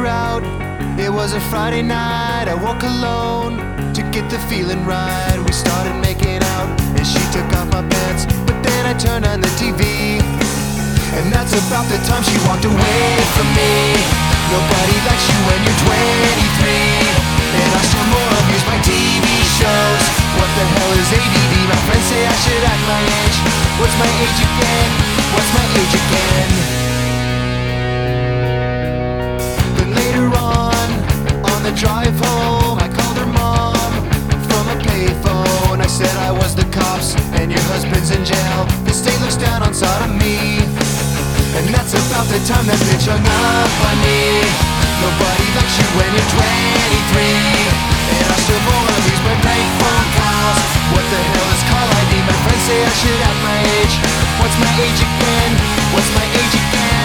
her out. It was a Friday night, I woke alone to get the feeling right. We started making out and she took off my pants, but then I turned on the TV, and that's about the time she walked away from me. Nobody likes you when you're 23, and I still more abuse my TV shows. What the hell is ADD? My friends say I should act my age. What's my age again? What's my age again? Then later on the drive home, I called her mom from a payphone. I said I was the cops and your husband's in jail. The state looks down on sodomy, and that's about the time that bitch hung up on me. Nobody likes you when you're 23, and I still won't abuse my prank phone calls. What the hell is call ID? My friends say I should act my age. What's my age again? What's my age again?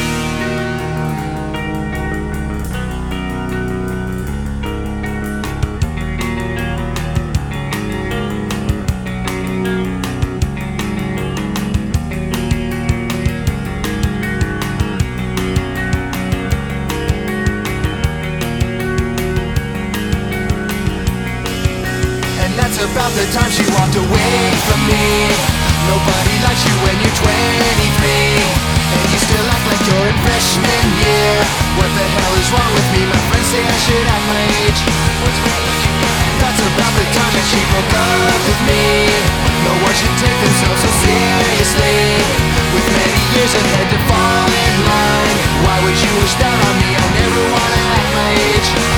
About the time she walked away from me. Nobody likes you when you're 23, and you still act like you're in freshman year. What the hell is wrong with me? My friends say I should act my age. What's my age again? That's about the time that she broke up with me. No one should take themselves so seriously, with many years ahead to fall in line. Why would you wish down on me? I never wanna act my age.